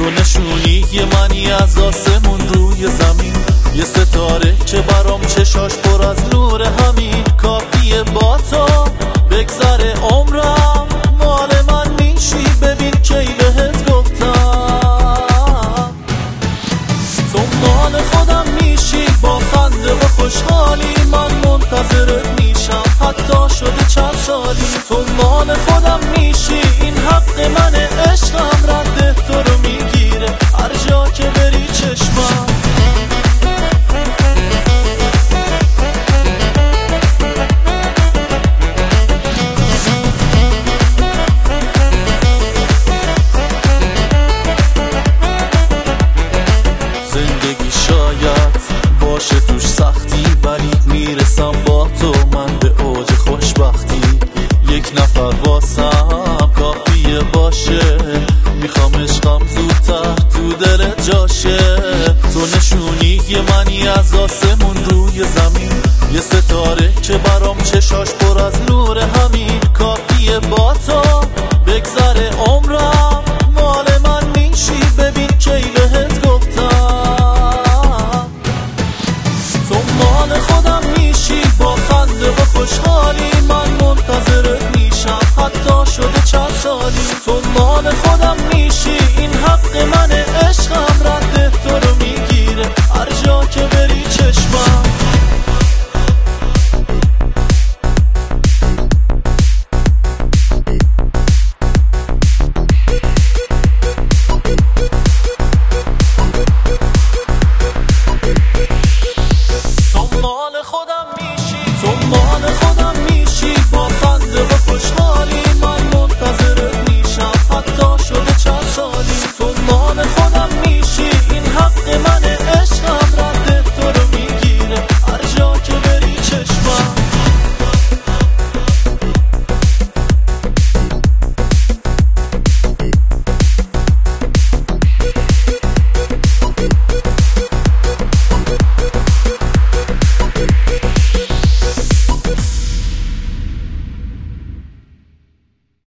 تو نشونی یه منی از آسمون روی زمین، یه ستاره که برام چشاش پر از نور همین. کافیه با تو بگذره عمرم، مال من میشی ببین کی بهت گفتم. تو مال خودم میشی با خنده و خوشحالی، من منتظرت میشم حتی شده چند سالی. تو مال خودم میشی این حق منه، عشقم رد تو رو میگیره هر جا که بری چشمم. زندگی شاید باشه توش سختی، ولی میرسم با تو من به اوج خوشبختی. یک نفر واسم کافیه باشه، میخوام عشقم زودتر تو دلت جاشه. تو نشونی یه منی از آسمون روی زمین، یه ستاره که برام چشاش پر از نور همین.